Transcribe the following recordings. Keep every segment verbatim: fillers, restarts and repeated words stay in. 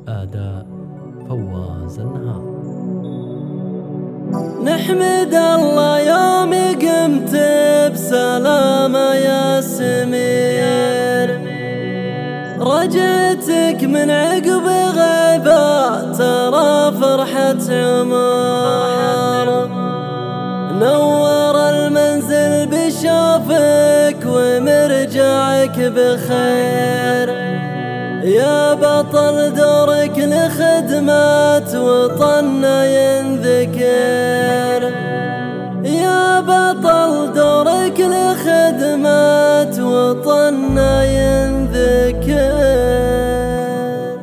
أداء فواز النهار. نحمد الله يوم قمت بسلامة يا سمير، رجعتك من عقب غيبة ترى فرحة عمر، نور المنزل بشوفك ومرجعك بخير، يا بطل دورك لخدمة وطننا ينذكر، يا بطل دورك لخدمة وطننا ينذكر.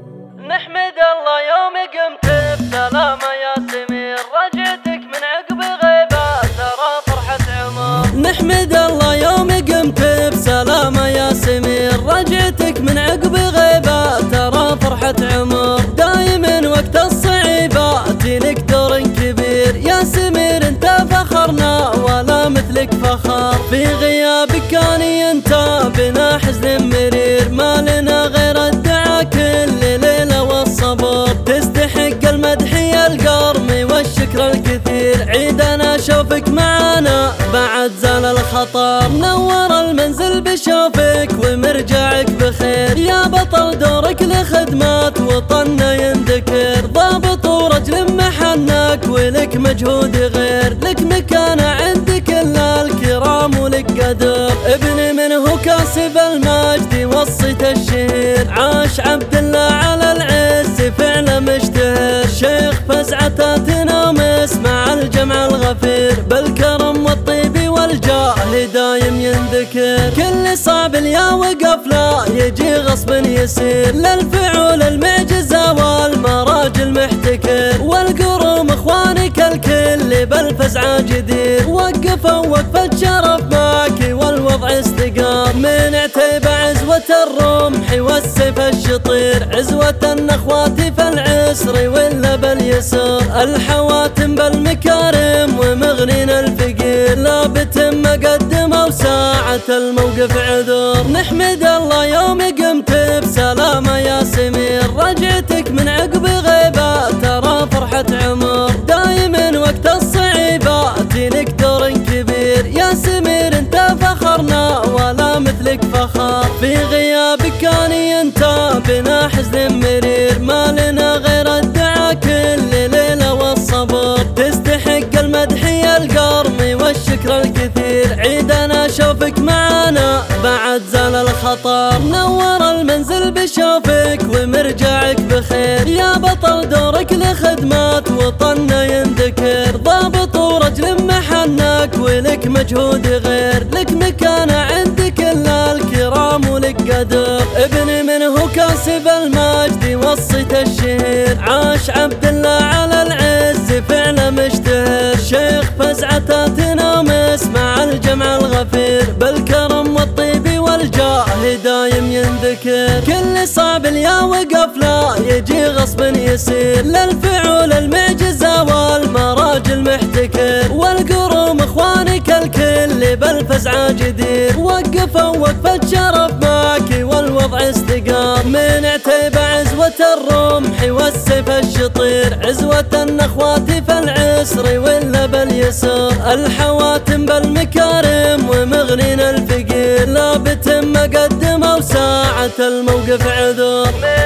نحمد الله يوم قمت بسلامة يا سمير، رجعتك من عقب غيبة ترى فرحة عمر. نحمد الله يوم قمت بسلامة يا سمير، رجعتك من عقب غيبة ترى فرحة عمر، دايما وقت الصعيبات لك دور كبير، يا سمير انت فخرنا ولا مثلك فخر، في غيابك كان ينتاب بنا حزن مرير، ما لنا غير الدعاء كل ليلة والصبر، تستحق المدح يا القرمي والشكر الكثير، عيدنا شوفك معانا بعد زال الخطر، نور المنزل بشوفك ومرجعك بخير، يا بطل دورك لخدمات وطننا ينذكر، ضابط ورجل محنك ولك مجهود غير، لك مكانة عند كل الكرام ولك قدر، ابن منه كاسب المجد وصيت الشهير، عاش عبد الله على العز فعلا مشتهر، شيخ فزعتاتنا ومسمع الجمع الغفير، بالكرم والطيب والجاه دايم ينذكر، كل صعب اليا وقف لا يجي غصب يسير، للفعول المعجزة والمراجل محتكر، والقروم اخوانك الكل بالفزعة جدير، وقفوا وقفة شرف باكي والوضع استقام، من عتيب عزوة الرمح والسيف الشطير، عزوة اخواتي في العسر ولا باليسر، الحواتم بالمكارم ومغنين الفقير، لا بتم مقدمة وساعة الموقف عذر، نحمد الله يوم قمت بسلامة يا سمير، رجعتك من عقب غيبة ترى فرحة عمر، دايما وقت الصعيبات لك دور كبير، يا سمير انت فخرنا ولا مثلك فخر، في غيابك كان ينتاب بنا حزن مرير، ما لنا غير الدعاء كل ليلة والصبر، تستحق المدح يا القرمي والشكر الكثير، عيدنا شوفك معانا بعد زال الخطر، نور المنزل بشوفك ومرجعك بخير، يا بطل دورك لخدمات وطننا ينذكر، ضابط ورجل محنك ولك مجهود غير، لك مكانة عند كل الكرام ولك قدر، ابن منه كاسب المجد وصيت الشهير، عاش عبد الله على العز فعلا مشتهر، شيخ فزعتاتنا ومسمع الجمع الغفير، بالكرم والطيب والجاه دايم ينذكر، كل صعب اليا وقف لا يجي غصب يسير، للفعول المعجزة والمراجل محتكر، والقروم اخوانك الكل بالفزعة جدير، وقفوا وقفة شرف باكي والوضع استقام، من عتيب عزوة الرمح والسيف الشطير، عزوة اخواتي في العسر ولا باليسر، الحواتم بالمكارم ومغنين الفقير، لا بتم مقدمة وساعة الموقف عذر.